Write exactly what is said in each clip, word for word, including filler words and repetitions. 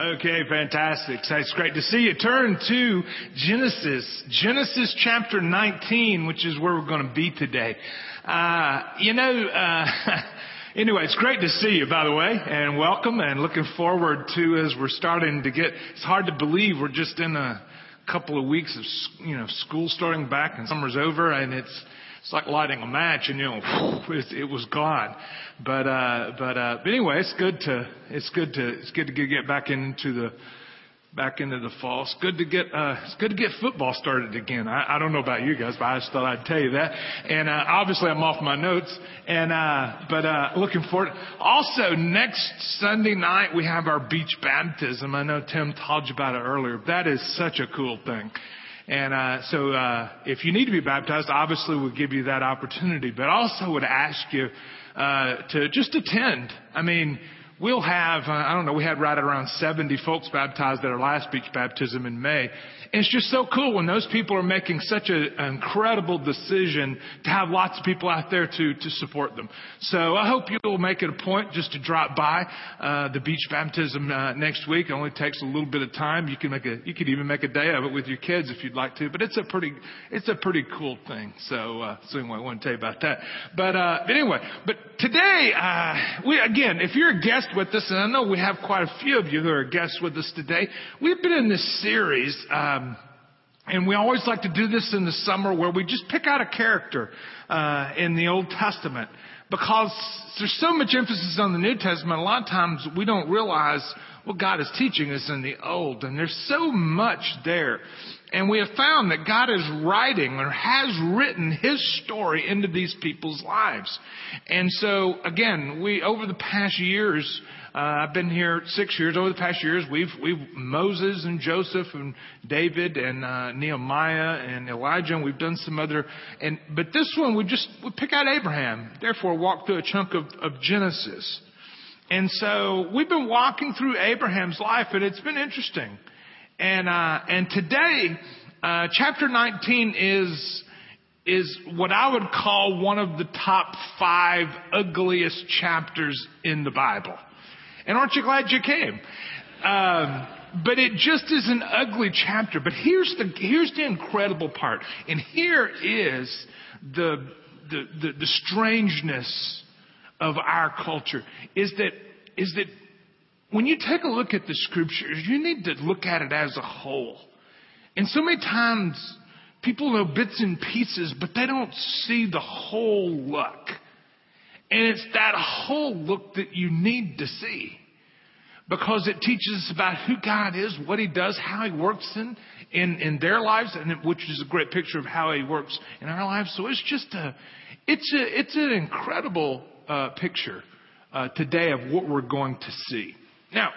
Okay, fantastic. So it's great to see you. Turn to Genesis, Genesis chapter nineteen, which is where we're going to be today. Uh, you know, uh, anyway, it's great to see you, by the way, and welcome, and looking forward to as we're starting to get, it's hard to believe we're just in a couple of weeks of, you know, school starting back and summer's over, and it's, It's like lighting a match, and you know, it, it was gone. But uh, but uh, but anyway, it's good to it's good to it's good to get back into the back into the fall. It's good to get uh, it's good to get football started again. I, I don't know about you guys, but I just thought I'd tell you that. And uh, obviously, I'm off my notes. And uh, but uh, looking forward. Also, next Sunday night we have our beach baptism. I know Tim told you about it earlier. That is such a cool thing. And uh, so uh, if you need to be baptized, obviously we'll give you that opportunity. But I also would ask you uh, to just attend. I mean, we'll have, uh, I don't know, we had right around seventy folks baptized at our last beach baptism in May. And it's just so cool when those people are making such a, an incredible decision to have lots of people out there to, to support them. So I hope you'll make it a point just to drop by uh, the beach baptism uh, next week. It only takes a little bit of time. You can make a, you could even make a day of it with your kids if you'd like to. But it's a pretty, it's a pretty cool thing. So, uh, so anyway, I want to tell you about that. But, uh, but anyway, but today, uh, we again, if you're a guest with us, and I know we have quite a few of you who are guests with us today, we've been in this series. Um, And we always like to do this in the summer where we just pick out a character uh, in the Old Testament, because there's so much emphasis on the New Testament. A lot of times we don't realize what God is teaching us in the Old, and there's so much there. And we have found that God is writing or has written His story into these people's lives. And so, again, we over the past years, Uh, I've been here six years. Over the past years, we've, we've Moses and Joseph and David and uh, Nehemiah and Elijah, and we've done some other. And but this one, we just we pick out Abraham. Therefore, walk through a chunk of, of Genesis. And so we've been walking through Abraham's life, and it's been interesting. And uh, and today, uh, chapter nineteen is is what I would call one of the top five ugliest chapters in the Bible. And aren't you glad you came? Um, but it just is an ugly chapter. But here's the here's the incredible part, and here is the the the, the strangeness of our culture is that is that when you take a look at the scriptures, you need to look at it as a whole. And so many times people know bits and pieces, but they don't see the whole look. And it's that whole look that you need to see, because it teaches us about who God is, what He does, how He works in, in, in their lives, and which is a great picture of how He works in our lives. So it's just a, it's a, it's an incredible uh, picture uh, today of what we're going to see. Now,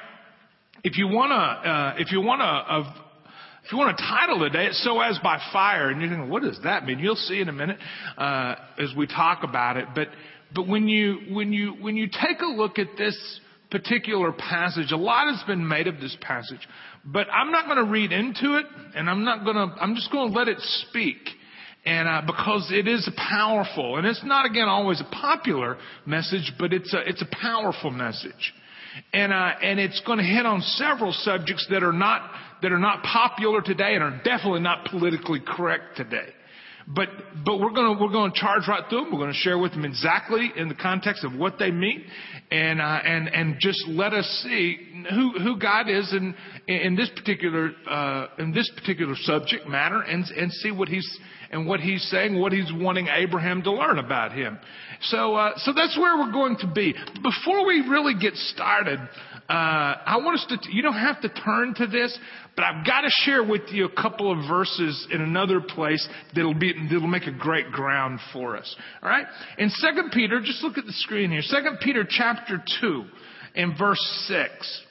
if you wanna, uh, if you wanna, uh, If you want to title today, it's So As by Fire. And you're thinking, what does that mean? You'll see in a minute uh, as we talk about it. But but when you when you when you take a look at this particular passage, a lot has been made of this passage. But I'm not going to read into it, and I'm not going to. I'm just going to let it speak, and uh, because it is powerful, and it's not again always a popular message, but it's a it's a powerful message. And uh, and it's going to hit on several subjects that are not that are not popular today and are definitely not politically correct today. But but we're going to we're going to charge right through them. We're going to share with them exactly in the context of what they mean, and uh, and and just let us see who who God is in in this particular uh, in this particular subject matter, and and see what he's and what he's saying, what he's wanting Abraham to learn about him. So uh, so that's where we're going to be. Before we really get started, uh, I want us to. You don't have to turn to this, but I've got to share with you a couple of verses in another place that'll be that'll make a great ground for us. All right. In Second Peter, just look at the screen here. Second Peter chapter two and verse six.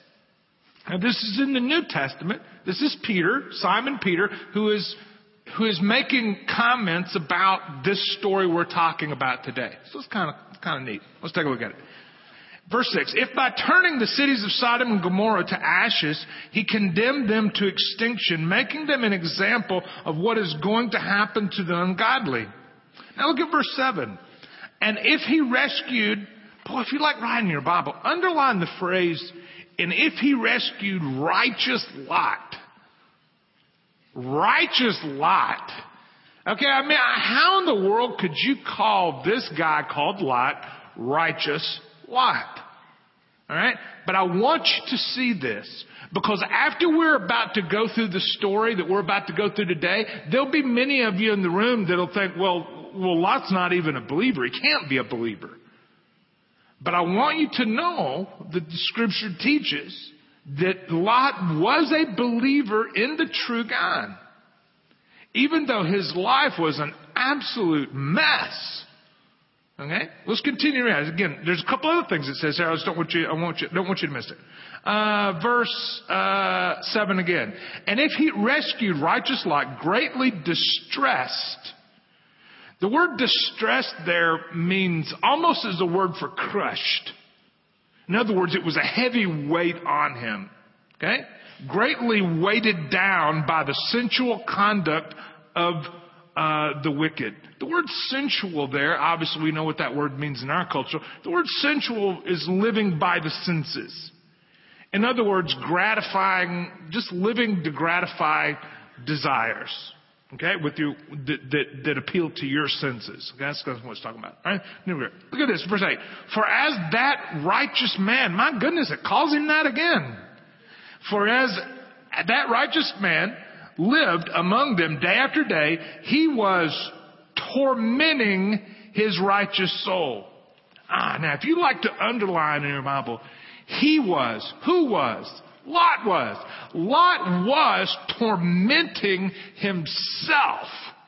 Now this is in the New Testament. This is Peter, Simon Peter, who is who is making comments about this story we're talking about today. So it's kind of kind of neat. Let's take a look at it. Verse six, if by turning the cities of Sodom and Gomorrah to ashes, He condemned them to extinction, making them an example of what is going to happen to the ungodly. Now look at verse seven. And if He rescued, boy, if you like writing your Bible, underline the phrase, and if he rescued righteous Lot, righteous Lot. Okay, I mean, how in the world could you call this guy called Lot righteous Lot? All right? But I want you to see this, because after we're about to go through the story that we're about to go through today, there'll be many of you in the room that'll think, well, well, Lot's not even a believer. He can't be a believer. But I want you to know that the scripture teaches that Lot was a believer in the true God, even though his life was an absolute mess. Okay, let's continue. Again, there's a couple other things it says here. I just don't want you. I want you. Don't want you to miss it. Uh, verse uh, seven again. And if he rescued righteous Lot, greatly distressed. The word distressed there means almost as a word for crushed. In other words, it was a heavy weight on him. Okay, greatly weighted down by the sensual conduct of Uh, the wicked. The word sensual there, obviously we know what that word means in our culture. The word sensual is living by the senses. In other words, gratifying, just living to gratify desires. Okay, with you that, that, that appeal to your senses. Okay, that's what it's talking about. All right, look at this, verse eight. For as that righteous man, my goodness, it calls him that again. For as that righteous man lived among them day after day, he was tormenting his righteous soul. Ah, now if you like to underline in your Bible, he was, who was? Lot was. Lot was tormenting himself.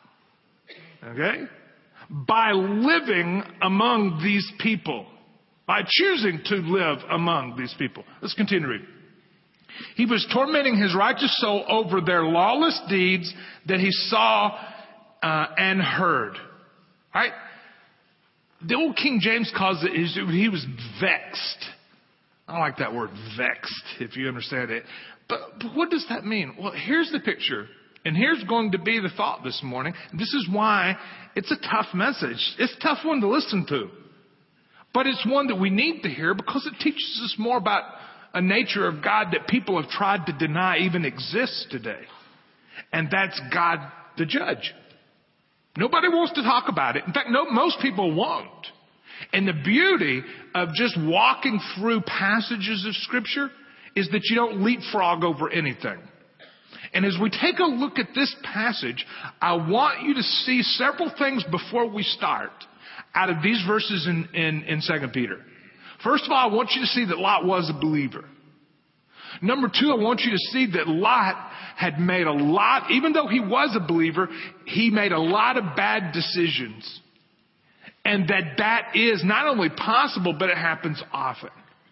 Okay? By living among these people. By choosing to live among these people. Let's continue reading. He was tormenting his righteous soul over their lawless deeds that he saw uh, and heard. Right? The old King James calls it, he was vexed. I don't like that word, vexed, if you understand it. But, but what does that mean? Well, here's the picture. And here's going to be the thought this morning. This is why it's a tough message. It's a tough one to listen to. But it's one that we need to hear because it teaches us more about a nature of God that people have tried to deny even exists today. And that's God the judge. Nobody wants to talk about it. In fact, no, most people won't. And the beauty of just walking through passages of Scripture is that you don't leapfrog over anything. And as we take a look at this passage, I want you to see several things before we start out of these verses in, in, in Second Peter. First of all, I want you to see that Lot was a believer. Number two, I want you to see that Lot had made a lot, even though he was a believer, he made a lot of bad decisions. And that that is not only possible, but it happens often.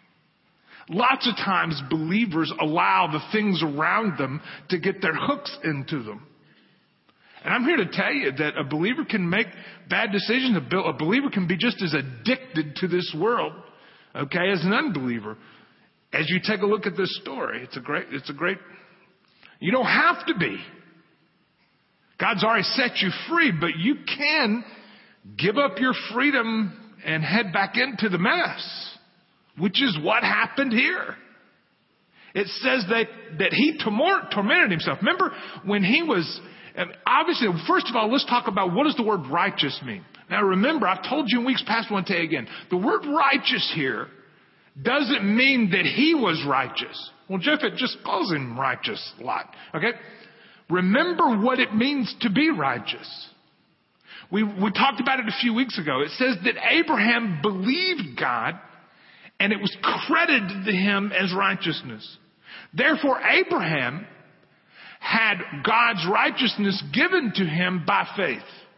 Lots of times believers allow the things around them to get their hooks into them. And I'm here to tell you that a believer can make bad decisions. A believer can be just as addicted to this world, okay, as an unbeliever. As you take a look at this story, it's a great, it's a great, you don't have to be. God's already set you free, but you can give up your freedom and head back into the mess, which is what happened here. It says that, that he tormented himself. Remember when he was, obviously, first of all, let's talk about what does the word righteous mean. Now remember, I've told you in weeks past, I want to tell you again. The word righteous here doesn't mean that he was righteous. Well, Jeff, it just calls him righteous a lot. Okay? Remember what it means to be righteous. We, we talked about it a few weeks ago. It says that Abraham believed God and it was credited to him as righteousness. Therefore, Abraham had God's righteousness given to him by faith.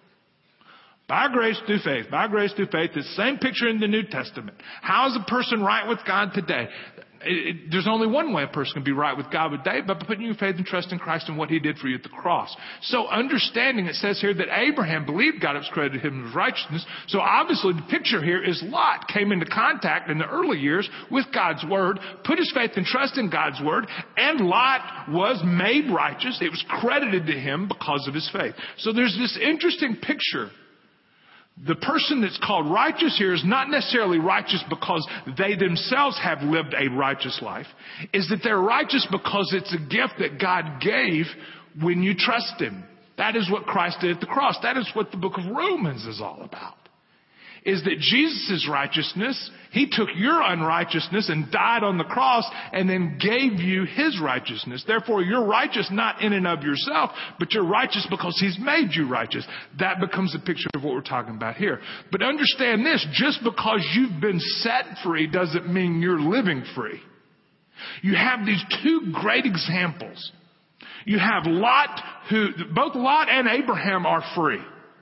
By grace through faith. By grace through faith. The same picture in the New Testament. How is a person right with God today? It, it, there's only one way a person can be right with God today, by putting your faith and trust in Christ and what He did for you at the cross. So understanding, it says here that Abraham believed God, it was credited him as righteousness. So obviously the picture here is Lot came into contact in the early years with God's Word, put his faith and trust in God's Word, and Lot was made righteous. It was credited to him because of his faith. So there's this interesting picture The person that's called righteous here is not necessarily righteous because they themselves have lived a righteous life. Is that they're righteous because it's a gift that God gave when you trust Him. That is what Christ did at the cross. That is what the book of Romans is all about. Is that Jesus' righteousness, He took your unrighteousness and died on the cross and then gave you His righteousness. Therefore, you're righteous not in and of yourself, but you're righteous because He's made you righteous. That becomes a picture of what we're talking about here. But understand this, just because you've been set free doesn't mean you're living free. You have these two great examples. You have Lot, who, both Lot and Abraham are free.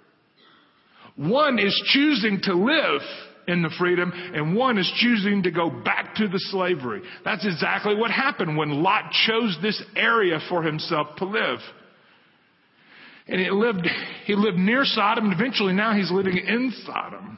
One is choosing to live in the freedom, and one is choosing to go back to the slavery. That's exactly what happened when Lot chose this area for himself to live. And he lived, he lived near Sodom, and eventually now he's living in Sodom.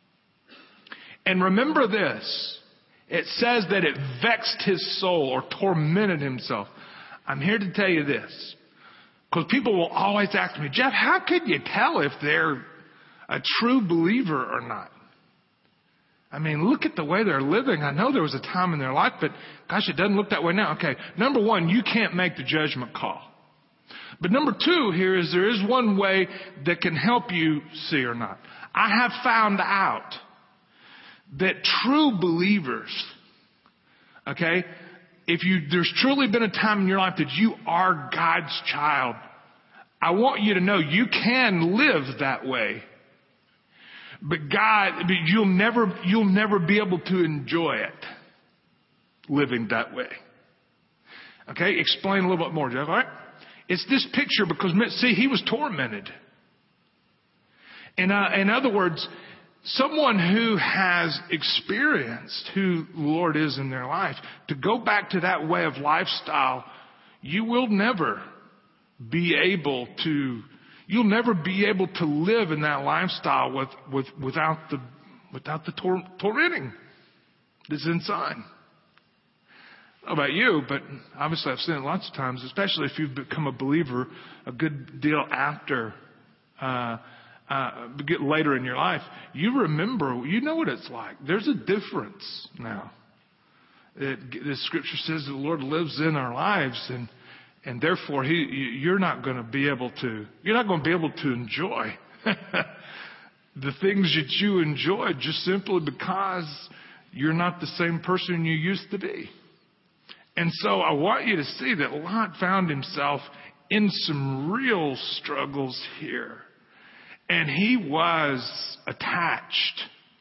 And remember this, it says that it vexed his soul or tormented himself. I'm here to tell you this, because people will always ask me, Jeff, how could you tell if they're a true believer or not? I mean, look at the way they're living. I know there was a time in their life, but gosh, it doesn't look that way now. Okay, number one, you can't make the judgment call. But number two here is there is one way that can help you see or not. I have found out that true believers, okay, if you there's truly been a time in your life that you are God's child, I want you to know you can live that way. But God, but you'll never, you'll never be able to enjoy it living that way. Okay, explain a little bit more, Jeff. All right, it's this picture because see, he was tormented. And uh, in other words, someone who has experienced who the Lord is in their life, to go back to that way of lifestyle, you will never be able to. You'll never be able to live in that lifestyle with, with, without the, without the tor- tormenting that's inside. I don't know about you, but obviously I've seen it lots of times, especially if you've become a believer a good deal after, uh, uh, get later in your life. You remember, you know what it's like. There's a difference now. It, the scripture says that the Lord lives in our lives, and And therefore, he, you're not going to be able to, you're not going to be able to enjoy the things that you enjoyed just simply because you're not the same person you used to be. And so I want you to see that Lot found himself in some real struggles here. And he was attached.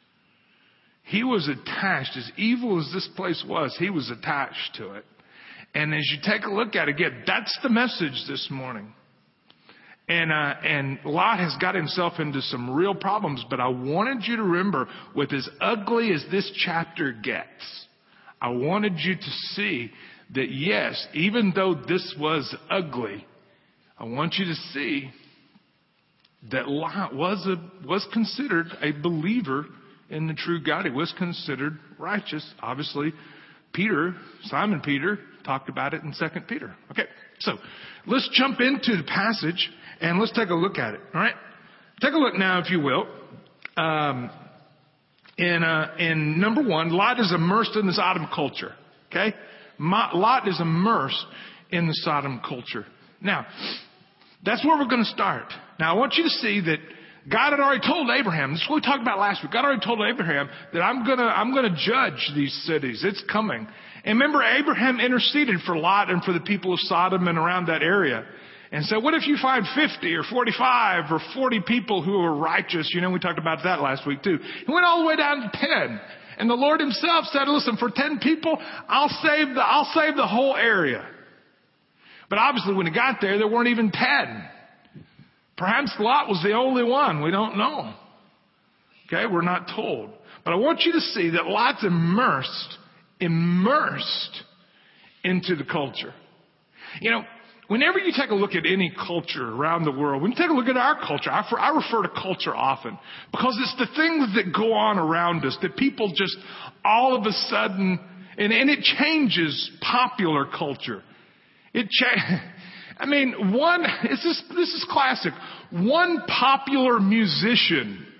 He was attached. As evil as this place was, he was attached to it. And as you take a look at it again, that's the message this morning. And uh, and Lot has got himself into some real problems. But I wanted you to remember, with as ugly as this chapter gets, I wanted you to see that yes, even though this was ugly, I want you to see that Lot was a was considered a believer in the true God. He was considered righteous. Obviously, Peter, Simon Peter, talked about it in Second Peter. Okay, so let's jump into the passage and let's take a look at it. All right, take a look now, if you will. Um, in uh, in number one, Lot is immersed in the Sodom culture. Okay, Lot is immersed in the Sodom culture. Now, that's where we're going to start. Now, I want you to see that God had already told Abraham, this is what we talked about last week. God already told Abraham that I'm gonna, I'm gonna judge these cities. It's coming. And remember, Abraham interceded for Lot and for the people of Sodom and around that area. And so what if you find fifty or forty-five or forty people who are righteous? You know, we talked about that last week too. He went all the way down to ten. And the Lord himself said, listen, for ten people, I'll save the, I'll save the whole area. But obviously when he got there, there weren't even ten. Perhaps Lot was the only one. We don't know. Okay, we're not told. But I want you to see that Lot's immersed, immersed into the culture. You know, whenever you take a look at any culture around the world, when you take a look at our culture, I, I refer to culture often because it's the things that go on around us that people just all of a sudden, and, and it changes popular culture. It changes. I mean, one, this is, this is classic. One popular musician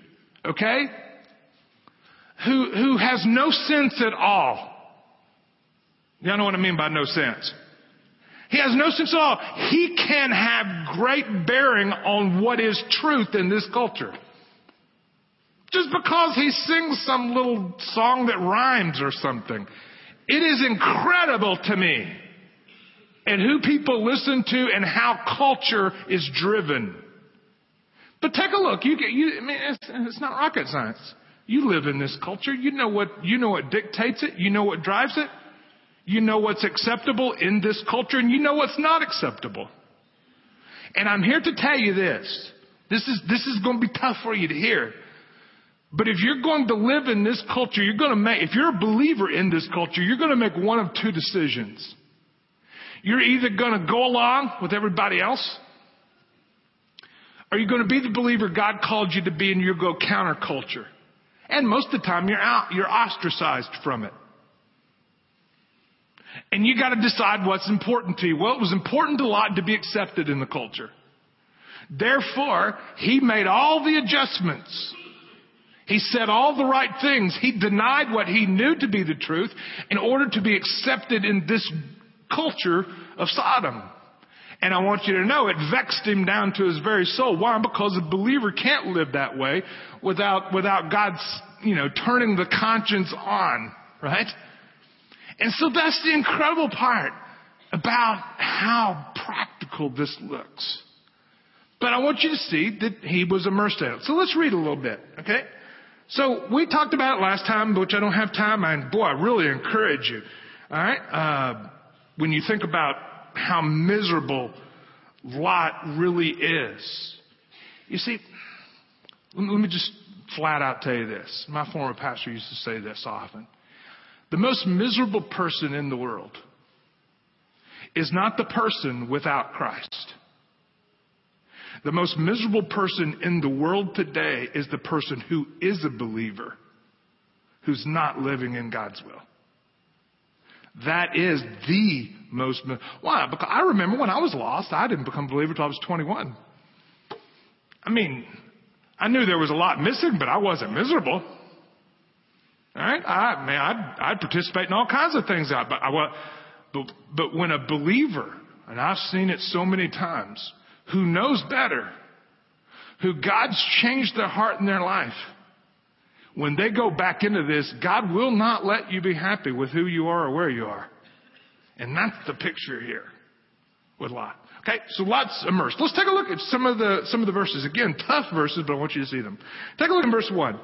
Okay? Who, who has no sense at all. Y'all know what I mean by no sense. He has no sense at all. He can have great bearing on what is truth in this culture. Just because he sings some little song that rhymes or something. It is incredible to me. And who people listen to and how culture is driven. But take a look. You get, you, I mean, it's, it's not rocket science. You live in this culture. You know what, you know what dictates it. You know what drives it. You know what's acceptable in this culture, and you know what's not acceptable. And I'm here to tell you this. This is, this is going to be tough for you to hear. But if you're going to live in this culture, you're going to make, if you're a believer in this culture, you're going to make one of two decisions. You're either going to go along with everybody else, or you're going to be the believer God called you to be, and you'll go counterculture. And most of the time, you're out, you're ostracized from it. And you got to decide what's important to you. Well, it was important to Lot to be accepted in the culture. Therefore, he made all the adjustments. He said all the right things. He denied what he knew to be the truth in order to be accepted in this culture of Sodom. And I want you to know it vexed him down to his very soul. Why? Because a believer can't live that way without, without God's, you know, turning the conscience on, right? And so that's the incredible part about how practical this looks. But I want you to see that he was immersed in it. So let's read a little bit, okay? So we talked about it last time, which I don't have time. And boy, I really encourage you. All right? Uh, when you think about how miserable Lot really is. You see, let me just flat out tell you this. My former pastor used to say this often. The most miserable person in the world is not the person without Christ. The most miserable person in the world today is the person who is a believer, who's not living in God's will. That is the most... Why? Because I remember when I was lost, I didn't become a believer until I was twenty-one. I mean, I knew there was a lot missing, but I wasn't miserable. All right, I man, I'd, I'd participate in all kinds of things. But, I, but but when a believer, and I've seen it so many times, who knows better, who God's changed their heart and their life, when they go back into this, God will not let you be happy with who you are or where you are, and that's the picture here with Lot. Okay, so Lot's immersed. Let's take a look at some of the some of the verses. Again, tough verses, but I want you to see them. Take a look at verse one.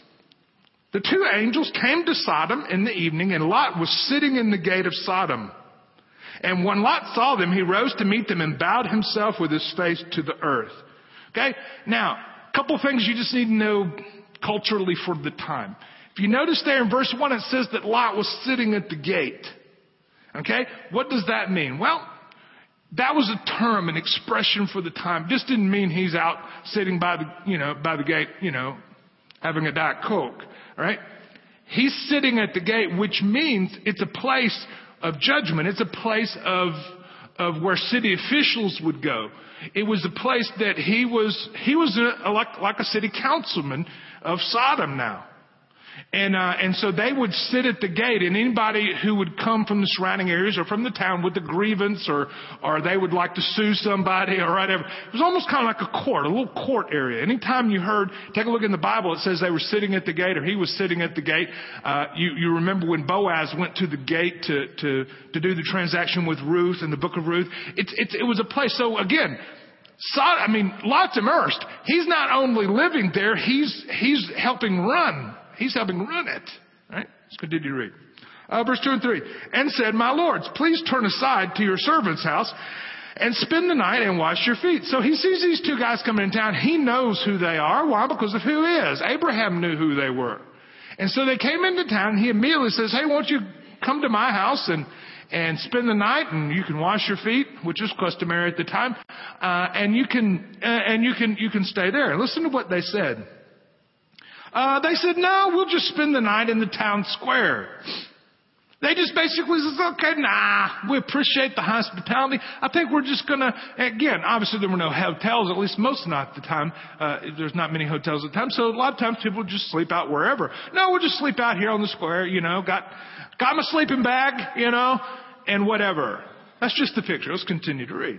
The two angels came to Sodom in the evening, and Lot was sitting in the gate of Sodom. And when Lot saw them, he rose to meet them and bowed himself with his face to the earth. Okay? Now, a couple things you just need to know culturally for the time. If you notice there in verse one, it says that Lot was sitting at the gate. Okay? What does that mean? Well, that was a term, an expression for the time. It just didn't mean he's out sitting by the, you know, by the gate, you know, having a Diet Coke. All right? He's sitting at the gate, which means it's a place of judgment. It's a place of, of where city officials would go. It was a place that he was, he was a, like, like a city councilman of Sodom now. And, uh, and so they would sit at the gate, and anybody who would come from the surrounding areas or from the town with a grievance, or, or they would like to sue somebody or whatever. It was almost kind of like a court, a little court area. Anytime you heard, take a look in the Bible, it says they were sitting at the gate or he was sitting at the gate. Uh, you, you remember when Boaz went to the gate to, to, to do the transaction with Ruth in the book of Ruth. It's, it's, it was a place. So again, So, I mean, Lot's immersed. He's not only living there, he's, he's helping run. He's helping run it. All right? Let's continue to read. Uh, verse two and three. And said, my lords, please turn aside to your servant's house and spend the night and wash your feet. So he sees these two guys coming in town. He knows who they are. Why? Because of who he is. Abraham knew who they were. And so they came into town. And he immediately says, hey, won't you come to my house and and spend the night, and you can wash your feet, which is customary at the time, uh, and you can uh, and you can you can stay there. And listen to what they said. Uh, they said, no, we'll just spend the night in the town square. They just basically says, okay, nah, we appreciate the hospitality. I think we're just going to, again, obviously there were no hotels, at least most not at the time. Uh, there's not many hotels at the time. So a lot of times people would just sleep out wherever. No, we'll just sleep out here on the square, you know, got, got my sleeping bag, you know, and whatever. That's just the picture. Let's continue to read.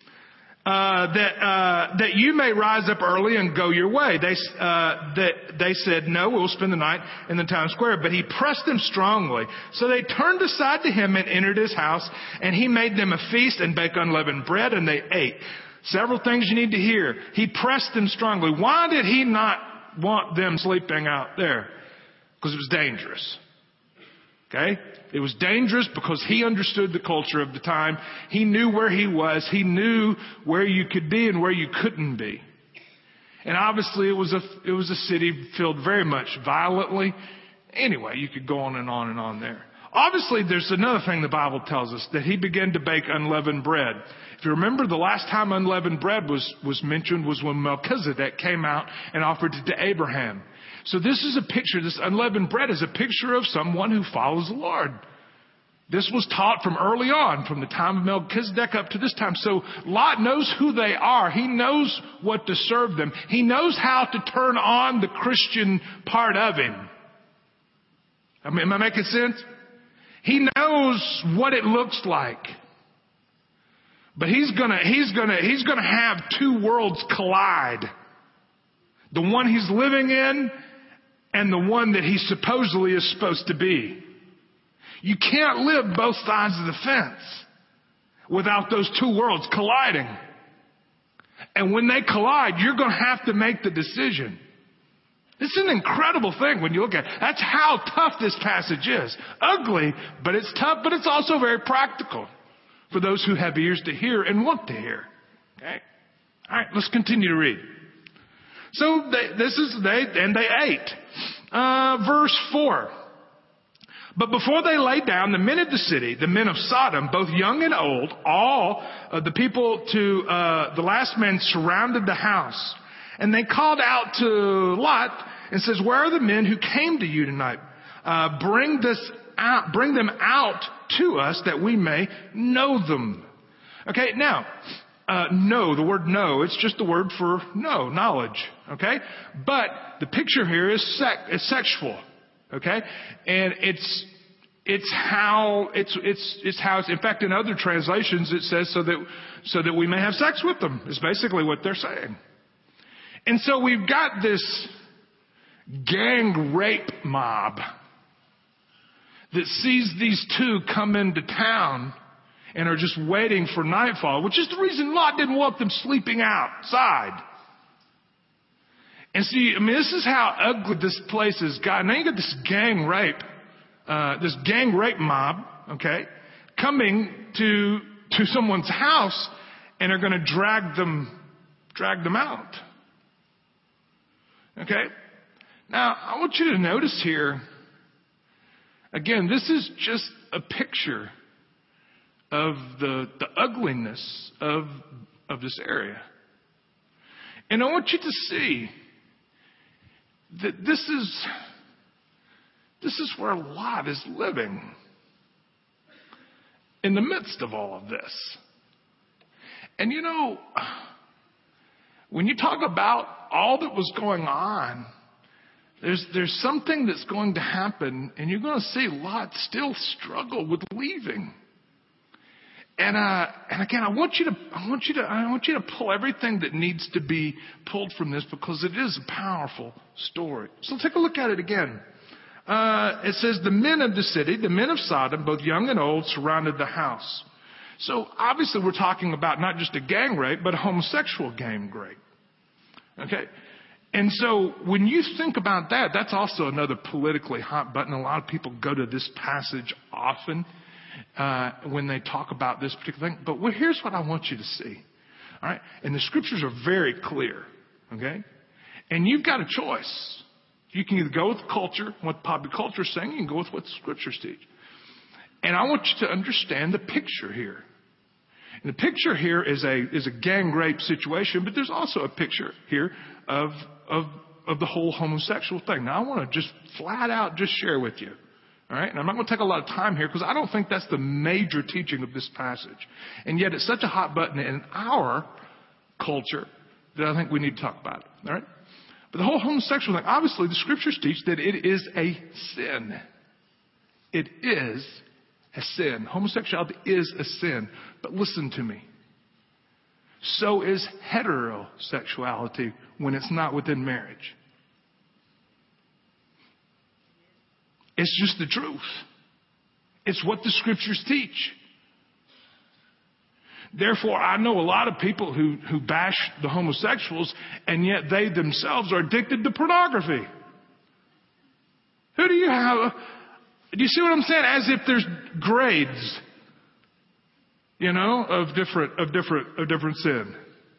Uh, that, uh, that you may rise up early and go your way. They, uh, that they said, no, we'll spend the night in the town square. But he pressed them strongly. So they turned aside to him and entered his house, and he made them a feast and baked unleavened bread, and they ate. Several things you need to hear. He pressed them strongly. Why did he not want them sleeping out there? Because it was dangerous. Okay? It was dangerous because he understood the culture of the time. He knew where he was. He knew where you could be and where you couldn't be. And obviously it was a, it was a city filled very much violently. Anyway, you could go on and on and on there. Obviously there's another thing the Bible tells us, that he began to bake unleavened bread. If you remember, the last time unleavened bread was, was mentioned was when Melchizedek came out and offered it to Abraham. So this is a picture, this unleavened bread is a picture of someone who follows the Lord. This was taught from early on, from the time of Melchizedek up to this time. So Lot knows who they are. He knows what to serve them. He knows how to turn on the Christian part of him. I mean, am I making sense? He knows what it looks like. But he's gonna, he's gonna, he's gonna have two worlds collide. The one he's living in and the one that he supposedly is supposed to be. You can't live both sides of the fence without those two worlds colliding. And when they collide, you're going to have to make the decision. It's an incredible thing when you look at it. That's how tough this passage is. Ugly, but it's tough, but it's also very practical for those who have ears to hear and want to hear. Okay? All right, let's continue to read. So they, this is, they, and they ate. Uh, verse four. But before they lay down, the men of the city, the men of Sodom, both young and old, all of the people to, uh, the last man surrounded the house. And they called out to Lot and says, where are the men who came to you tonight? Uh, bring this out, bring them out to us that we may know them. Okay, now, Uh, know, the word know, it's just the word for know, knowledge, okay? But the picture here is sec- is sexual, okay? And it's, it's how, it's, it's, it's how it's, in fact, in other translations it says so that, so that we may have sex with them, is basically what they're saying. And so we've got this gang rape mob that sees these two come into town and are just waiting for nightfall, which is the reason Lot didn't want them sleeping outside. And see, I mean, this is how ugly this place has gotten. Now you got this gang rape, uh, this gang rape mob, okay, coming to, to someone's house and are going to drag them, drag them out. Okay? Now, I want you to notice here, again, this is just a picture of the, the ugliness of, of this area. And I want you to see that this is, this is where Lot is living in the midst of all of this. And you know, when you talk about all that was going on, there's, there's something that's going to happen, and you're going to see Lot still struggle with leaving. And, uh, and again, I want you to, I want you to, I want you to pull everything that needs to be pulled from this because it is a powerful story. So take a look at it again. Uh, it says the men of the city, the men of Sodom, both young and old, surrounded the house. So obviously we're talking about not just a gang rape, but a homosexual gang rape. Okay. And so when you think about that, that's also another politically hot button. A lot of people go to this passage often. Uh, when they talk about this particular thing. But well, here's what I want you to see. All right. And the scriptures are very clear. Okay. And you've got a choice. You can either go with culture, what popular culture is saying, you can go with what the scriptures teach. And I want you to understand the picture here. And the picture here is a, is a gang rape situation, but there's also a picture here of, of, of the whole homosexual thing. Now I want to just flat out just share with you. All right. And I'm not going to take a lot of time here because I don't think that's the major teaching of this passage. And yet it's such a hot button in our culture that I think we need to talk about it. All right. But the whole homosexual thing, obviously the scriptures teach that it is a sin. It is a sin. Homosexuality is a sin. But listen to me. So is heterosexuality when it's not within marriage. It's just the truth. It's what the scriptures teach. Therefore, I know a lot of people who, who bash the homosexuals, and yet they themselves are addicted to pornography. Who do you have? Do you see what I'm saying? As if there's grades, you know, of different, of different, of different sin.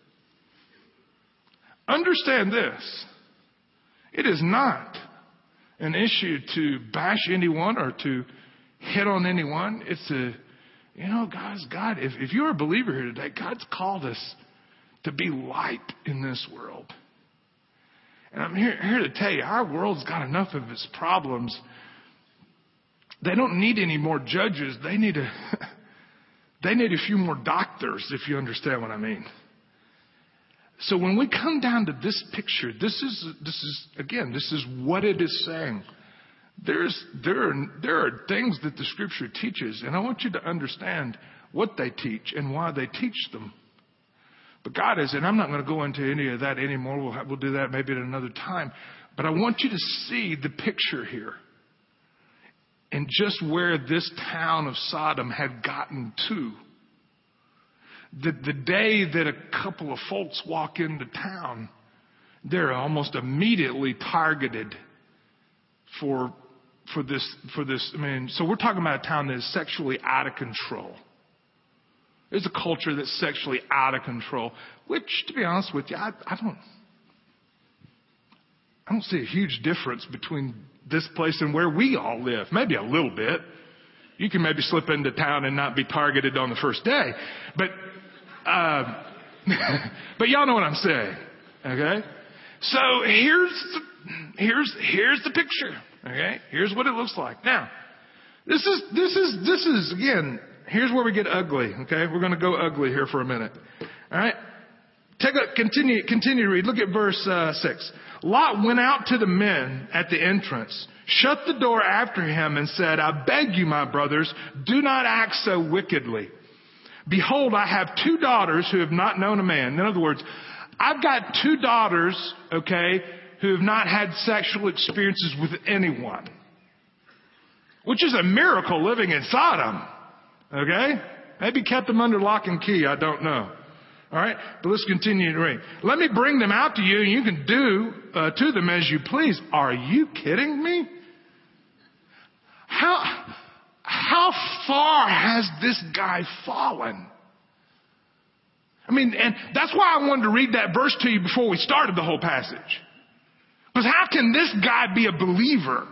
Understand this. It is not an issue to bash anyone or to hit on anyone. It's a, you know, guys, God, if, if you're a believer here today, God's called us to be light in this world. And I'm here, here to tell you, our world's got enough of its problems. They don't need any more judges. They need a, they need a few more doctors, if you understand what I mean. So when we come down to this picture, this is, this is, again, this is what it is saying. There's, there are, there are things that the scripture teaches, and I want you to understand what they teach and why they teach them. But God is, and I'm not going to go into any of that anymore. We'll, have, we'll do that maybe at another time. But I want you to see the picture here and just where this town of Sodom had gotten to. The, the day that a couple of folks walk into town, they're almost immediately targeted for for this for this. I mean, so we're talking about a town that is sexually out of control. There's a culture that's sexually out of control, which, to be honest with you, I, I don't I don't see a huge difference between this place and where we all live. Maybe a little bit. You can maybe slip into town and not be targeted on the first day, but. Uh, but y'all know what I'm saying, okay? So here's the, here's here's the picture, okay? Here's what it looks like. Now, this is this is this is again. Here's where we get ugly, okay? We're going to go ugly here for a minute, all right? Take a continue continue to read. Look at verse uh, six. Lot went out to the men at the entrance, shut the door after him, and said, "I beg you, my brothers, do not act so wickedly. Behold, I have two daughters who have not known a man." In other words, I've got two daughters, okay, who have not had sexual experiences with anyone. Which is a miracle living in Sodom. Okay? Maybe kept them under lock and key. I don't know. All right? But let's continue to read. "Let me bring them out to you, and you can do uh, to them as you please." Are you kidding me? How... How far has this guy fallen? I mean, and that's why I wanted to read that verse to you before we started the whole passage. Because how can this guy be a believer?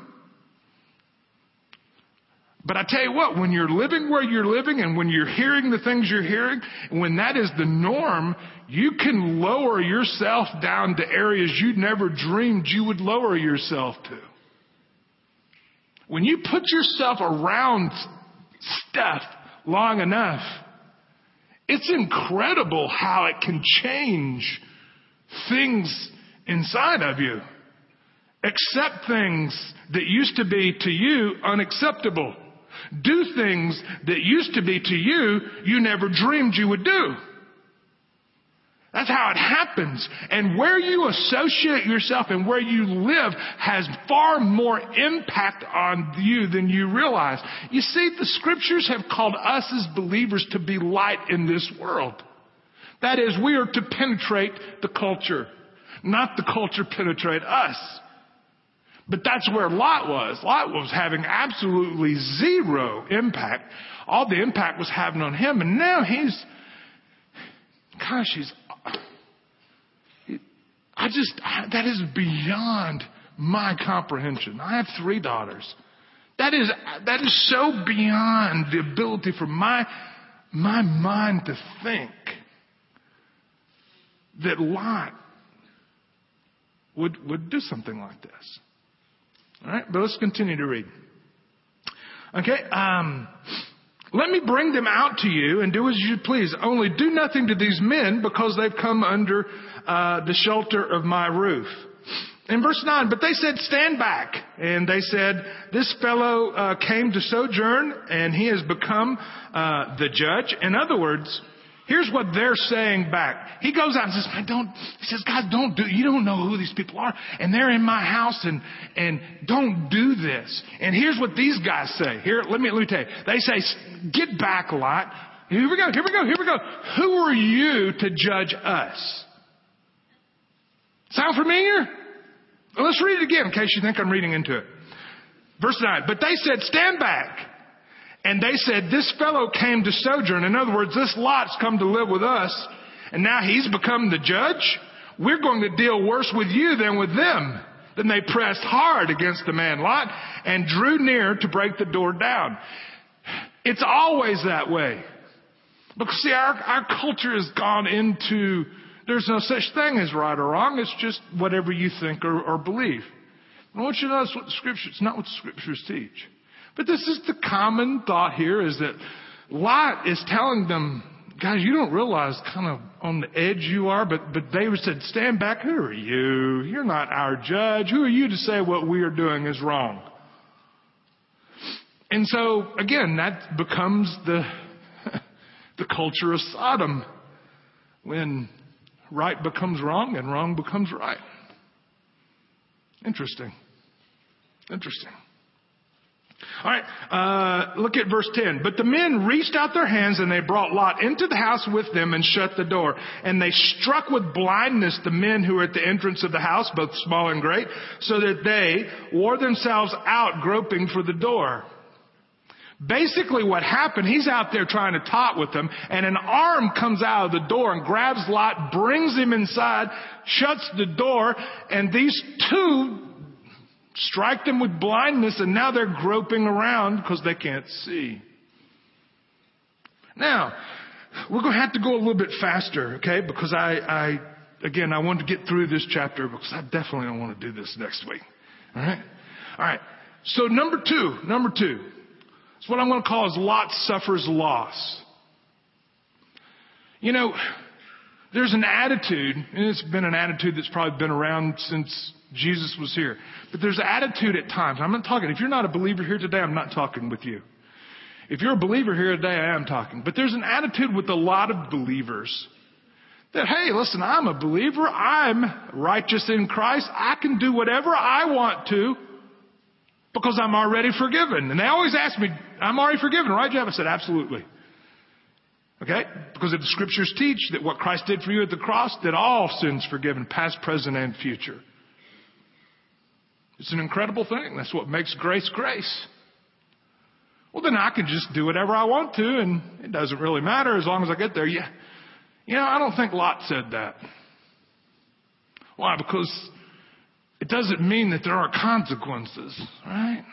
But I tell you what, when you're living where you're living and when you're hearing the things you're hearing, and when that is the norm, you can lower yourself down to areas you never dreamed you would lower yourself to. When you put yourself around stuff long enough, it's incredible how it can change things inside of you. Accept things that used to be to you unacceptable. Do things that used to be to you, you never dreamed you would do. That's how it happens. And where you associate yourself and where you live has far more impact on you than you realize. You see, the scriptures have called us as believers to be light in this world. That is, we are to penetrate the culture, not the culture penetrate us. But that's where Lot was. Lot was having absolutely zero impact. All the impact was having on him. And now he's, gosh, he's, I just, that is beyond my comprehension. I have three daughters. That is, that is so beyond the ability for my, my mind to think that Lot would, would do something like this. All right, but let's continue to read. Okay, um, let me bring them out to you and do as you please. Only do nothing to these men because they've come under uh, the shelter of my roof. In verse nine, but they said, stand back. And they said, this fellow uh, came to sojourn and he has become uh, the judge. In other words, here's what they're saying back. He goes out and says, man, don't, he says, God, don't do, you don't know who these people are. And they're in my house and, and don't do this. And here's what these guys say. Here, let me, let me tell you. They say, get back, Lot. Here we go, here we go, here we go. Who are you to judge us? Sound familiar? Well, let's read it again in case you think I'm reading into it. Verse nine, but they said, stand back. And they said, this fellow came to sojourn. In other words, this Lot's come to live with us. And now he's become the judge. We're going to deal worse with you than with them. Then they pressed hard against the man Lot and drew near to break the door down. It's always that way. Because see, our, our culture has gone into, there's no such thing as right or wrong. It's just whatever you think or, or believe. I want you to know that's what the scripture, it's not what the scriptures teach. But this is the common thought here, is that Lot is telling them, guys, you don't realize kind of on the edge you are, but, but they said, stand back. Who are you? You're not our judge. Who are you to say what we are doing is wrong? And so, again, that becomes the, the culture of Sodom, when right becomes wrong and wrong becomes right. Interesting. Interesting. All right, uh, look at verse ten. But the men reached out their hands and they brought Lot into the house with them and shut the door. And they struck with blindness the men who were at the entrance of the house, both small and great, so that they wore themselves out groping for the door. Basically what happened, he's out there trying to talk with them, and an arm comes out of the door and grabs Lot, brings him inside, shuts the door, and these two strike them with blindness, and now they're groping around because they can't see. Now, we're going to have to go a little bit faster, okay? Because I, I, again, I want to get through this chapter because I definitely don't want to do this next week. All right? All right. So number two, number two. It's what I'm going to call is Lot suffers loss. You know, there's an attitude, and it's been an attitude that's probably been around since Jesus was here. But there's an attitude at times. I'm not talking, if you're not a believer here today, I'm not talking with you. If you're a believer here today, I am talking. But there's an attitude with a lot of believers that, hey, listen, I'm a believer. I'm righteous in Christ. I can do whatever I want to because I'm already forgiven. And they always ask me, I'm already forgiven, right, Jeff? I said, absolutely. Okay? Because if the scriptures teach that what Christ did for you at the cross, that all sins forgiven, past, present, and future. It's an incredible thing. That's what makes grace grace. Well, then I can just do whatever I want to, and it doesn't really matter as long as I get there. Yeah. You know, I don't think Lot said that. Why? Because it doesn't mean that there aren't consequences, right?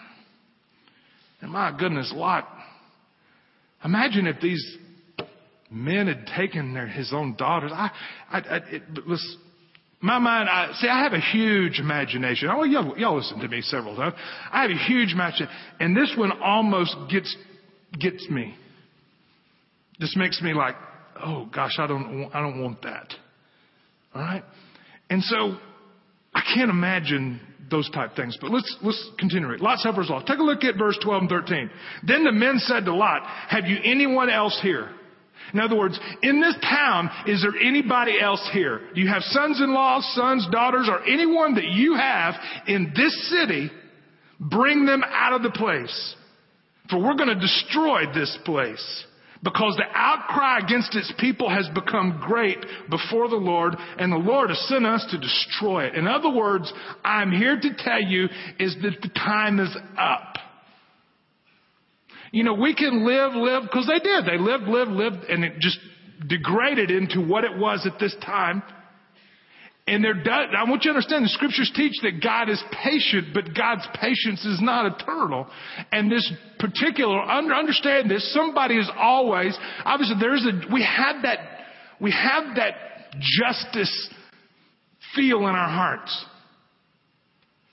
And my goodness, Lot, imagine if these men had taken their, his own daughters. I, I, I it was, my mind, I, see, I have a huge imagination. Oh, y'all, y'all listen to me several times. I have a huge imagination, and this one almost gets, gets me. This makes me like, oh gosh, I don't, I don't want that. All right? And so, I can't imagine those type things, but let's, let's continue it. Lot suffers loss. Take a look at verse twelve and thirteen. Then the men said to Lot, have you anyone else here? In other words, in this town, is there anybody else here? Do you have sons-in-laws, sons, daughters, or anyone that you have in this city? Bring them out of the place. For we're going to destroy this place. Because the outcry against its people has become great before the Lord, and the Lord has sent us to destroy it. In other words, I'm here to tell you is that the time is up. You know, we can live, live, because they did. They lived, lived, lived, and it just degraded into what it was at this time. And there does, I want you to understand the scriptures teach that God is patient, but God's patience is not eternal. And this particular, under, understand this, somebody is always, obviously there's a, we have that, we have that justice feel in our hearts.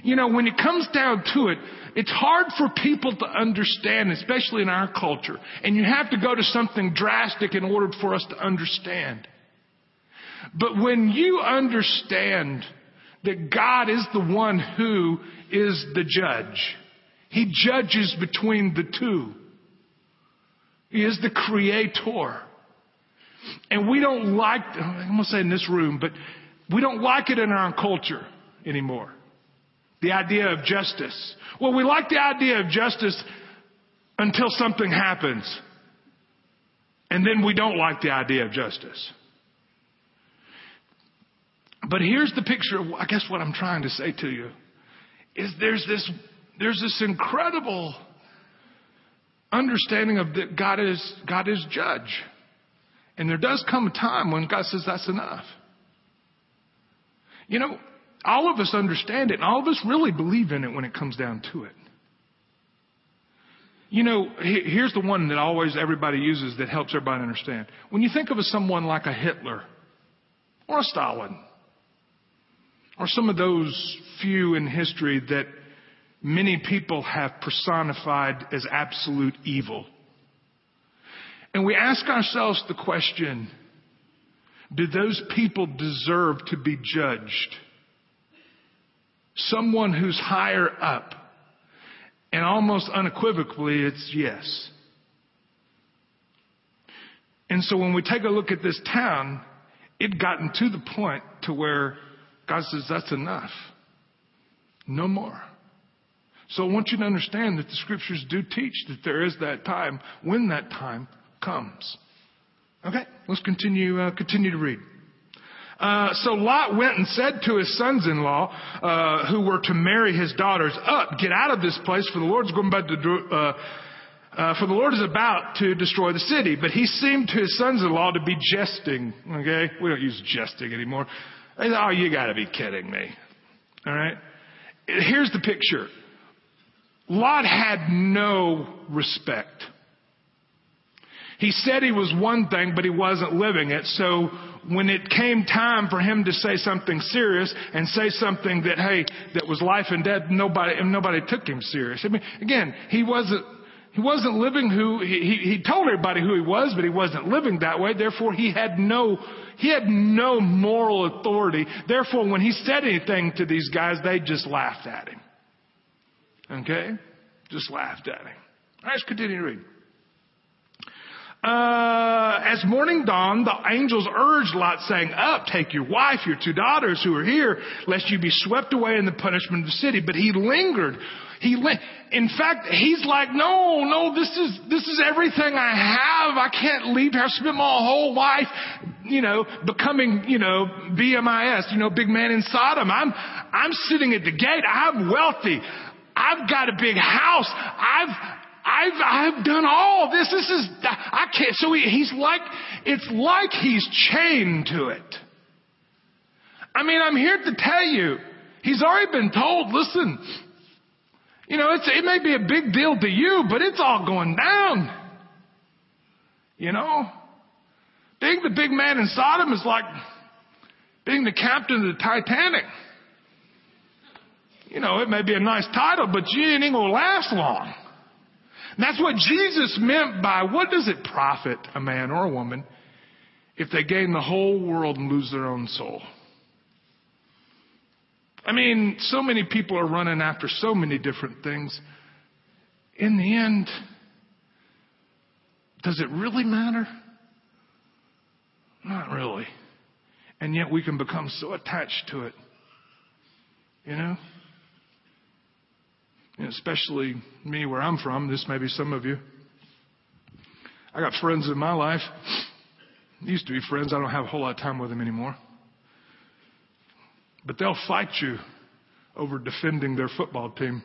You know, when it comes down to it, it's hard for people to understand, especially in our culture. And you have to go to something drastic in order for us to understand. But when you understand that God is the one who is the judge, He judges between the two. He is the creator. And we don't like, I'm going to say in this room, but we don't like it in our culture anymore. The idea of justice. Well, we like the idea of justice until something happens. And then we don't like the idea of justice. But here's the picture of, I guess, what I'm trying to say to you is there's this, there's this incredible understanding of that God is, God is judge. And there does come a time when God says that's enough. You know, all of us understand it, and all of us really believe in it when it comes down to it. You know, here's the one that always everybody uses that helps everybody understand. When you think of someone like a Hitler or a Stalin or some of those few in history that many people have personified as absolute evil, and we ask ourselves the question, do those people deserve to be judged? Someone who's higher up. And almost unequivocally, it's yes. And so when we take a look at this town, it gotten to the point to where God says, that's enough. No more. So I want you to understand that the scriptures do teach that there is that time when that time comes. Okay, let's continue, uh, continue to read. Uh, so Lot went and said to his sons-in-law, uh, who were to marry his daughters, up, get out of this place, for the Lord's going about to, uh, uh, for the Lord is about to destroy the city. But he seemed to his sons-in-law to be jesting. Okay, we don't use jesting anymore. They said, oh, you got to be kidding me. All right. Here's the picture. Lot had no respect. He said he was one thing, but he wasn't living it. So when it came time for him to say something serious and say something that, hey, that was life and death, nobody, nobody took him serious. I mean, again, he wasn't, he wasn't living who, he, he told everybody who he was, but he wasn't living that way. Therefore, he had no, he had no moral authority. Therefore, when he said anything to these guys, they just laughed at him. Okay? Just laughed at him. All right, let's continue to read. Uh, as morning dawned, the angels urged Lot, saying, up, take your wife, your two daughters who are here, lest you be swept away in the punishment of the city. But he lingered. He li- In fact, he's like, no, no, this is, this is everything I have. I can't leave here. I spent my whole life, you know, becoming, you know, B M I S, you know, big man in Sodom. I'm, I'm sitting at the gate. I'm wealthy. I've got a big house. I've, I've, I've done all this. This is, I can't. So he, he's like, it's like he's chained to it. I mean, I'm here to tell you, he's already been told, listen, you know, it's, it may be a big deal to you, but it's all going down. You know, being the big man in Sodom is like being the captain of the Titanic. You know, it may be a nice title, but you ain't going to last long. And that's what Jesus meant by, what does it profit a man or a woman if they gain the whole world and lose their own soul? I mean, so many people are running after so many different things. In the end, does it really matter? Not really. And yet we can become so attached to it. You know? Especially me, where I'm from. This may be some of you. I got friends in my life. Used to be friends. I don't have a whole lot of time with them anymore. But they'll fight you over defending their football team.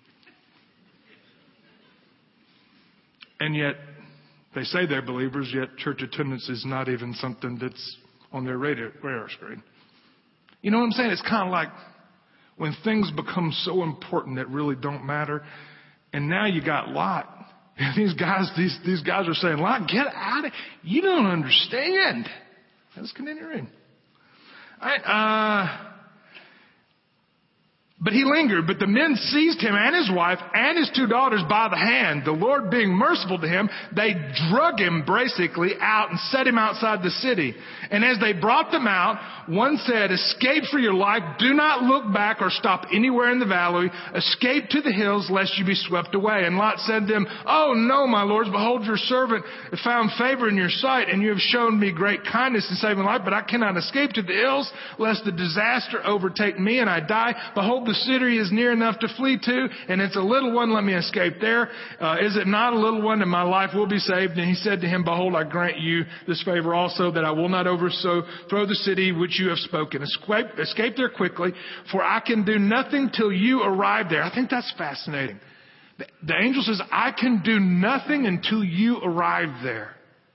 And yet, they say they're believers, yet church attendance is not even something that's on their radar, radar screen. You know what I'm saying? It's kind of like when things become so important that really don't matter. And now you got Lot. And these guys, these, these guys are saying, Lot, get out of, you don't understand. Let's continue reading. All right, uh, But he lingered, but the men seized him and his wife and his two daughters by the hand. The Lord being merciful to him, they drug him basically out and set him outside the city. And as they brought them out, one said, escape for your life. Do not look back or stop anywhere in the valley. Escape to the hills lest you be swept away. And Lot said to them, oh no, my lords, behold, your servant found favor in your sight, and you have shown me great kindness in saving life, but I cannot escape to the hills lest the disaster overtake me and I die. Behold, the city is near enough to flee to, and it's a little one. Let me escape there. Uh, is it not a little one, and my life will be saved? And he said to him, behold, I grant you this favor also, that I will not overthrow the city which you have spoken. Escape, escape there quickly, for I can do nothing till you arrive there. I think that's fascinating. The, the angel says, I can do nothing until you arrive there.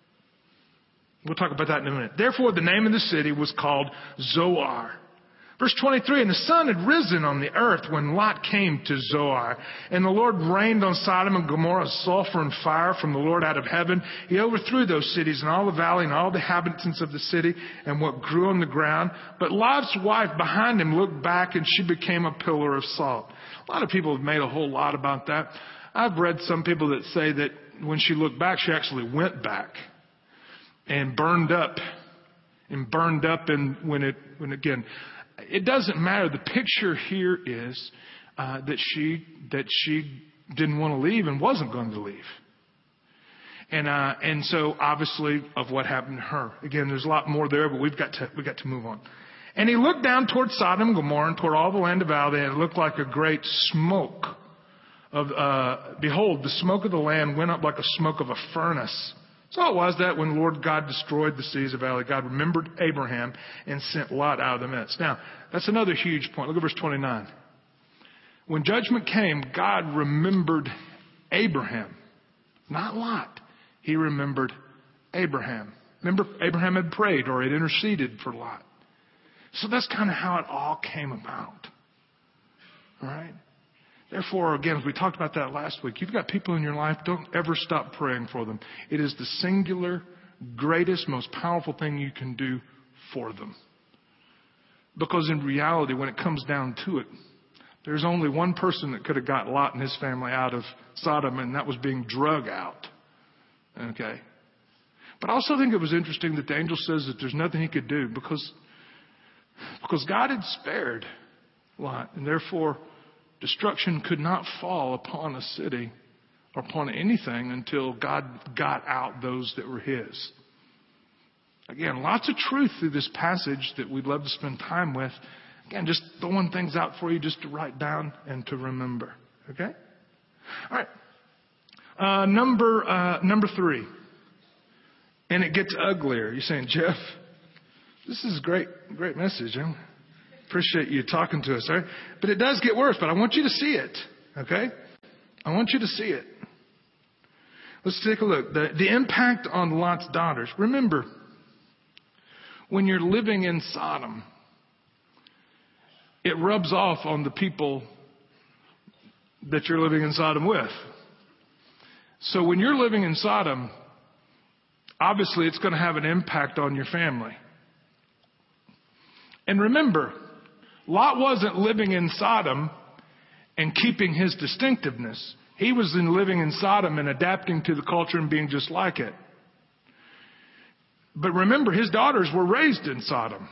We'll talk about that in a minute. Therefore, the name of the city was called Zoar. Verse twenty-three, and the sun had risen on the earth when Lot came to Zoar. And the Lord rained on Sodom and Gomorrah sulfur and fire from the Lord out of heaven. He overthrew those cities and all the valley and all the inhabitants of the city and what grew on the ground. But Lot's wife behind him looked back, and she became a pillar of salt. A lot of people have made a whole lot about that. I've read some people that say that when she looked back, she actually went back and burned up and burned up. And when it, when again, it doesn't matter. The picture here is uh, that she that she didn't want to leave and wasn't going to leave, and uh, and so obviously of what happened to her. Again, there's a lot more there, but we've got to we got to move on. And he looked down toward Sodom and Gomorrah and toward all the land of valley, and it looked like a great smoke of. Uh, behold, the smoke of the land went up like a smoke of a furnace. So it was that when Lord God destroyed the cities of valley, God remembered Abraham and sent Lot out of the midst. Now, that's another huge point. Look at verse twenty-nine. When judgment came, God remembered Abraham, not Lot. He remembered Abraham. Remember, Abraham had prayed or had interceded for Lot. So that's kind of how it all came about. All right? Therefore, again, as we talked about that last week, you've got people in your life, don't ever stop praying for them. It is the singular, greatest, most powerful thing you can do for them. Because in reality, when it comes down to it, there's only one person that could have got Lot and his family out of Sodom, and that was being drug out. Okay? But I also think it was interesting that the angel says that there's nothing he could do because, because God had spared Lot, and therefore destruction could not fall upon a city or upon anything until God got out those that were his. Again, lots of truth through this passage that we'd love to spend time with. Again, just throwing things out for you just to write down and to remember. Okay? All right. Uh, number, uh, number three. And it gets uglier. You're saying, Jeff, this is a great, great message. I appreciate you talking to us, all right? But it does get worse, but I want you to see it. Okay? I want you to see it. Let's take a look. The, the impact on Lot's daughters. Remember, when you're living in Sodom, it rubs off on the people that you're living in Sodom with. So when you're living in Sodom, obviously it's going to have an impact on your family. And remember, Lot wasn't living in Sodom and keeping his distinctiveness. He was in living in Sodom and adapting to the culture and being just like it. But remember, his daughters were raised in Sodom.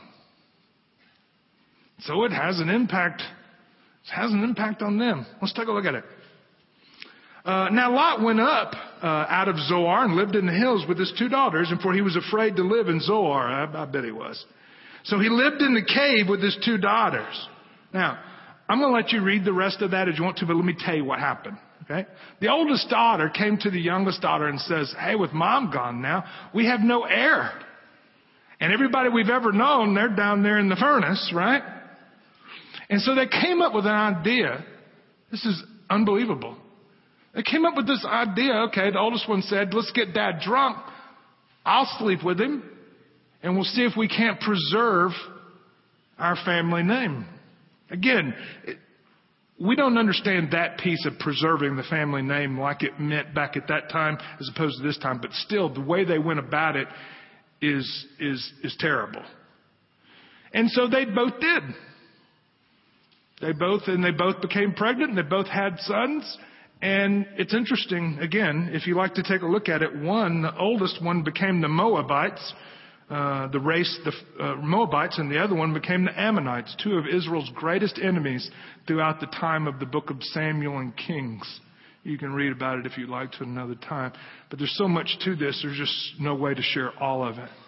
So it has an impact. It has an impact on them. Let's take a look at it. Uh, now Lot went up uh, out of Zoar and lived in the hills with his two daughters, and for he was afraid to live in Zoar. I, I bet he was. So he lived in the cave with his two daughters. Now, I'm going to let you read the rest of that as you want to, but let me tell you what happened. Okay? The oldest daughter came to the youngest daughter and says, hey, with mom gone now, we have no heir. And everybody we've ever known, they're down there in the furnace, right? And so they came up with an idea. This is unbelievable. They came up with this idea. Okay, the oldest one said, let's get dad drunk. I'll sleep with him. And we'll see if we can't preserve our family name. Again, it, we don't understand that piece of preserving the family name like it meant back at that time as opposed to this time. But still, the way they went about it is, is, is terrible. And so they both did. They both, and they both became pregnant, and they both had sons. And it's interesting, again, if you like to take a look at it, one, the oldest one became the Moabites, uh, the race, the uh, Moabites, and the other one became the Ammonites, two of Israel's greatest enemies throughout the time of the book of Samuel and Kings. You can read about it if you'd like to another time. But there's so much to this, there's just no way to share all of it.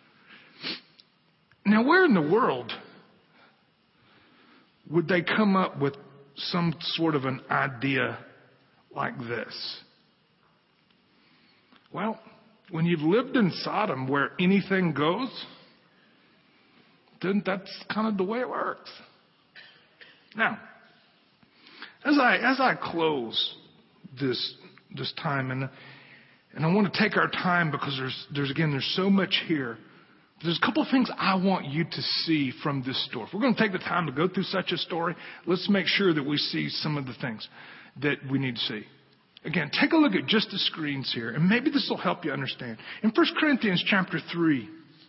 Now, where in the world would they come up with some sort of an idea like this? Well, when you've lived in Sodom where anything goes, then that's kind of the way it works. Now, as I as I close this this time, and and I want to take our time because there's there's again there's so much here. There's a couple of things I want you to see from this story. If we're going to take the time to go through such a story, let's make sure that we see some of the things that we need to see. Again, take a look at just the screens here, and maybe this will help you understand. In First Corinthians chapter three,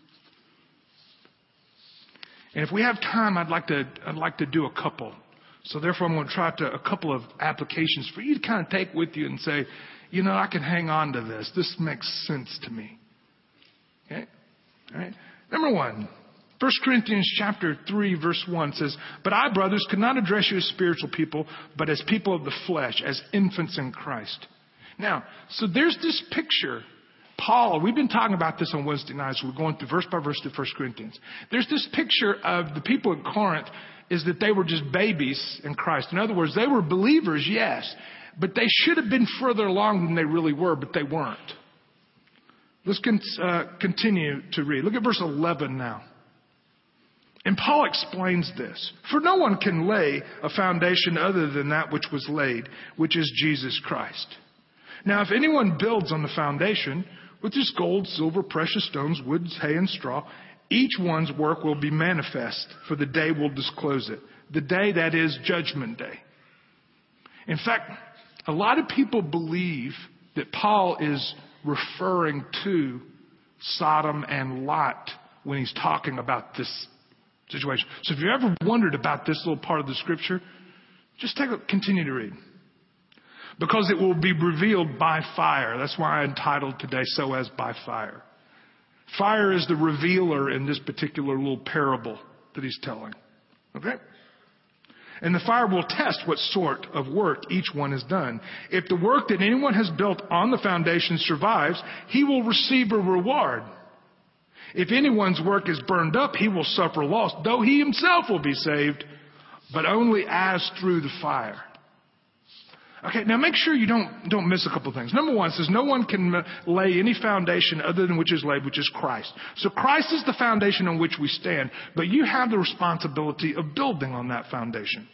and if we have time, I'd like to I'd like to do a couple. So therefore, I'm going to try to a couple of applications for you to kind of take with you and say, you know, I can hang on to this. This makes sense to me. Okay? All right. Number one, First Corinthians chapter three, verse one says, "But I, brothers, could not address you as spiritual people, but as people of the flesh, as infants in Christ." Now, so there's this picture. Paul, we've been talking about this on Wednesday nights. We're going through verse by verse through First Corinthians. There's this picture of the people in Corinth is that they were just babies in Christ. In other words, they were believers, yes, but they should have been further along than they really were, but they weren't. Let's con- uh, continue to read. Look at verse eleven now. And Paul explains this. "For no one can lay a foundation other than that which was laid, which is Jesus Christ. Now, if anyone builds on the foundation with just gold, silver, precious stones, wood, hay, and straw, each one's work will be manifest, for the day will disclose it." The day, that is Judgment Day. In fact, a lot of people believe that Paul is referring to Sodom and Lot when he's talking about this situation. So if you ever wondered about this little part of the scripture, just take a, continue to read. "Because it will be revealed by fire." That's why I entitled today, "So As by Fire." Fire is the revealer in this particular little parable that he's telling. Okay? "And the fire will test what sort of work each one has done. If the work that anyone has built on the foundation survives, he will receive a reward. If anyone's work is burned up, he will suffer loss, though he himself will be saved, but only as through the fire." Okay, now make sure you don't don't miss a couple of things. Number one, it says no one can lay any foundation other than which is laid, which is Christ. So Christ is the foundation on which we stand, but you have the responsibility of building on that foundation.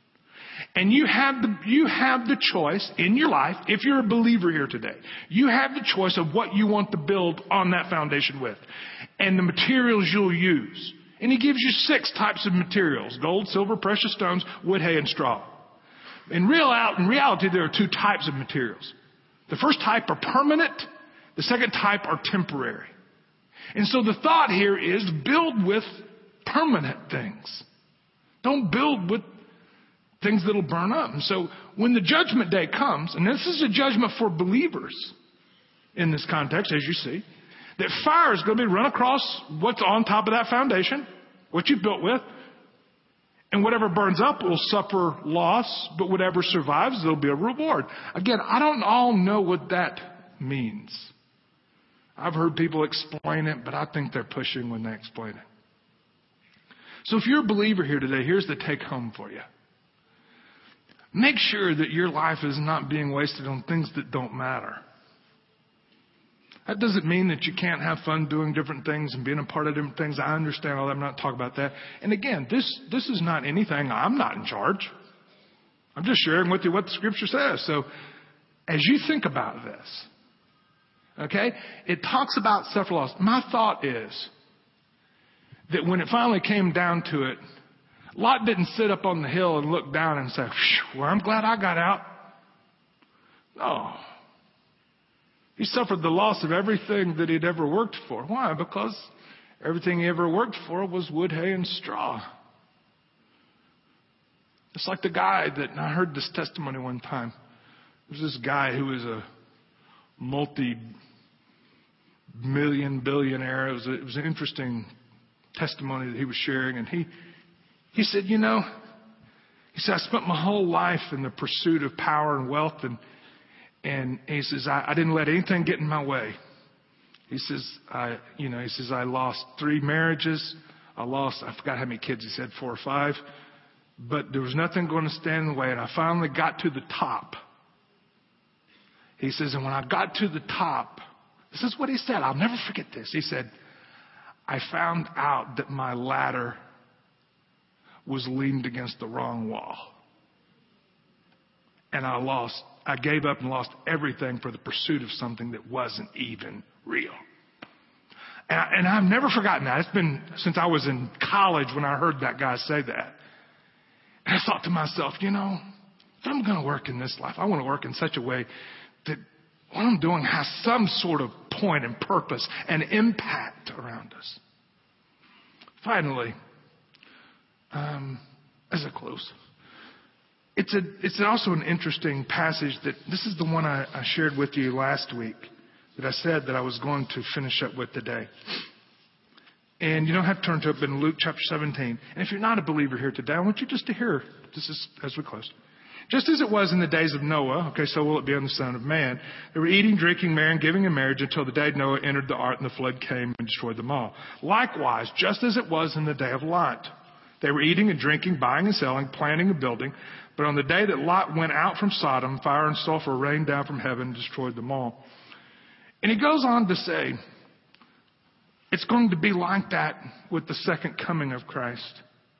And you have the you have the choice in your life, if you're a believer here today, you have the choice of what you want to build on that foundation with, and the materials you'll use. And he gives you six types of materials: gold, silver, precious stones, wood, hay, and straw. In real, in reality, there are two types of materials. The first type are permanent. The second type are temporary. And so the thought here is build with permanent things. Don't build with things that'll burn up. And so when the judgment day comes, and this is a judgment for believers in this context, as you see, that fire is going to be run across what's on top of that foundation, what you built with. And whatever burns up will suffer loss, but whatever survives, there'll be a reward. Again, I don't all know what that means. I've heard people explain it, but I think they're pushing when they explain it. So if you're a believer here today, here's the take home for you. Make sure that your life is not being wasted on things that don't matter. That doesn't mean that you can't have fun doing different things and being a part of different things. I understand all that. I'm not talking about that. And again, this, this is not anything. I'm not in charge. I'm just sharing with you what the scripture says. So as you think about this, okay, it talks about suffer loss. My thought is that when it finally came down to it, Lot didn't sit up on the hill and look down and say, well, I'm glad I got out. No. He suffered the loss of everything that he'd ever worked for. Why? Because everything he ever worked for was wood, hay, and straw. It's like the guy that, and I heard this testimony one time. There's this guy who was a multi-million billionaire. It was, a, it was an interesting testimony that he was sharing. And he, he said, you know, he said, I spent my whole life in the pursuit of power and wealth. And, and he says, I, I didn't let anything get in my way. He says, I, you know, he says, I lost three marriages. I lost, I forgot how many kids he said, four or five. But there was nothing going to stand in the way. And I finally got to the top. He says, and when I got to the top, this is what he said. I'll never forget this. He said, I found out that my ladder was leaned against the wrong wall. And I lost, I gave up and lost everything for the pursuit of something that wasn't even real. And, I, and I've never forgotten that. It's been since I was in college when I heard that guy say that. And I thought to myself, you know, if I'm going to work in this life, I want to work in such a way that what I'm doing has some sort of point and purpose and impact around us. Finally, um, as I close, it's a it's also an interesting passage that this is the one I, I shared with you last week that I said that I was going to finish up with today. And you don't have to turn to it, but in Luke chapter seventeen. And if you're not a believer here today, I want you just to hear this is as we close. Just as it was in the days of Noah, okay, so will it be on the Son of Man. They were eating, drinking, marrying, giving in marriage until the day Noah entered the ark and the flood came and destroyed them all. Likewise, just as it was in the day of Lot. They were eating and drinking, buying and selling, planting and building. But on the day that Lot went out from Sodom, fire and sulfur rained down from heaven and destroyed them all. And he goes on to say, it's going to be like that with the second coming of Christ.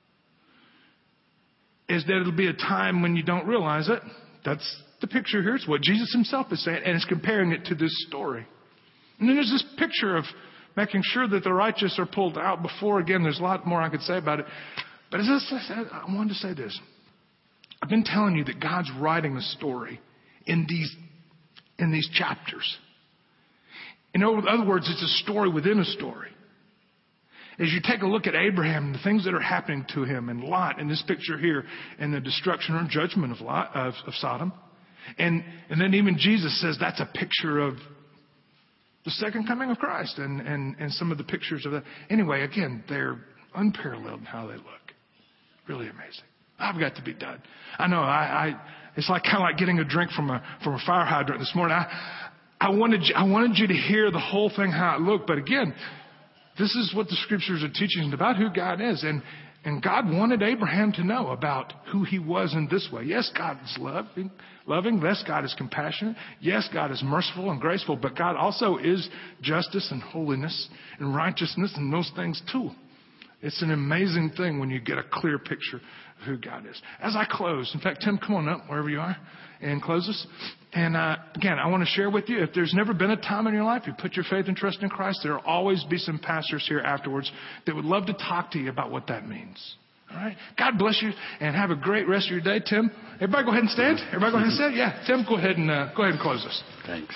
Is that it'll be a time when you don't realize it. That's the picture here. It's what Jesus himself is saying, and it's comparing it to this story. And then there's this picture of making sure that the righteous are pulled out before. Again, there's a lot more I could say about it. But as I said, I wanted to say this. I've been telling you that God's writing a story in these, in these chapters. In other words, it's a story within a story. As you take a look at Abraham and the things that are happening to him, and Lot in this picture here, and the destruction or judgment of Lot, of, of Sodom, and and then even Jesus says that's a picture of the second coming of Christ, and and and some of the pictures of that. Anyway, again, they're unparalleled in how they look. Really amazing. I've got to be done. I know. I, I it's like kind of like getting a drink from a from a fire hydrant this morning. I I wanted you, I wanted you to hear the whole thing how it looked, but again. This is what the scriptures are teaching about who God is. And, and God wanted Abraham to know about who he was in this way. Yes, God is loving, loving. Yes, God is compassionate. Yes, God is merciful and graceful. But God also is justice and holiness and righteousness and those things too. It's an amazing thing when you get a clear picture of who God is. As I close, in fact, Tim, come on up wherever you are and close us. And uh, again, I want to share with you, if there's never been a time in your life you put your faith and trust in Christ, there will always be some pastors here afterwards that would love to talk to you about what that means. All right? God bless you and have a great rest of your day. Tim, everybody go ahead and stand. Everybody go ahead and stand. Yeah, Tim, go ahead and uh, go ahead and close us. Thanks.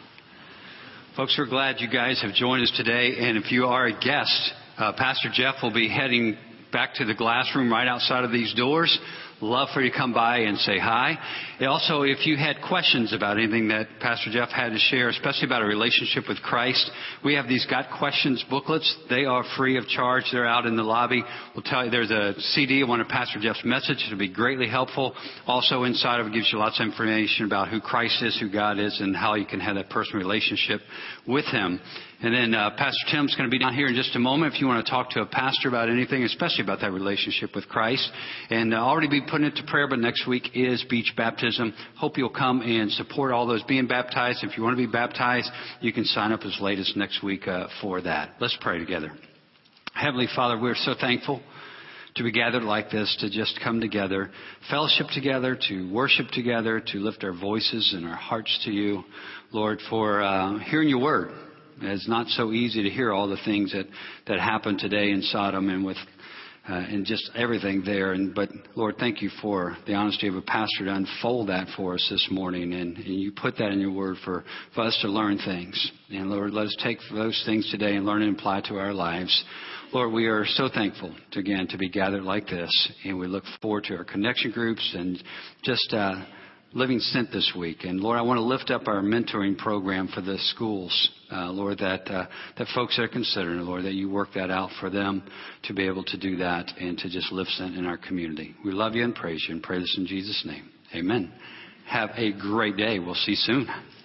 Folks, we're glad you guys have joined us today. And if you are a guest, uh, Pastor Jeff will be heading back to the glass room right outside of these doors. Love for you to come by and say hi. And also, if you had questions about anything that Pastor Jeff had to share, especially about a relationship with Christ, we have these Got Questions booklets. They are free of charge. They're out in the lobby. We'll tell you there's a C D of one of Pastor Jeff's messages. It'll be greatly helpful. Also, inside of it gives you lots of information about who Christ is, who God is, and how you can have that personal relationship with Him. And then uh, Pastor Tim's going to be down here in just a moment if you want to talk to a pastor about anything, especially about that relationship with Christ. And uh, already be putting it to prayer, but next week is beach baptism. Hope you'll come and support all those being baptized. If you want to be baptized, you can sign up as late as next week uh, for that. Let's pray together. Heavenly Father, we're so thankful to be gathered like this, to just come together, fellowship together, to worship together, to lift our voices and our hearts to you, Lord, for uh, hearing your word. It's not so easy to hear all the things that, that happened today in Sodom and with uh, and just everything there. And but Lord, thank you for the honesty of a pastor to unfold that for us this morning. And, and you put that in your word for, for us to learn things. And Lord, let us take those things today and learn and apply to our lives. Lord, we are so thankful to, again, to be gathered like this, and we look forward to our connection groups and just uh, living sent this week. And Lord, I want to lift up our mentoring program for the schools, uh, Lord, that uh, that folks that are considering, Lord, that you work that out for them to be able to do that and to just live sent in our community. We love you and praise you, and pray this in Jesus' name. Amen. Have a great day. We'll see you soon.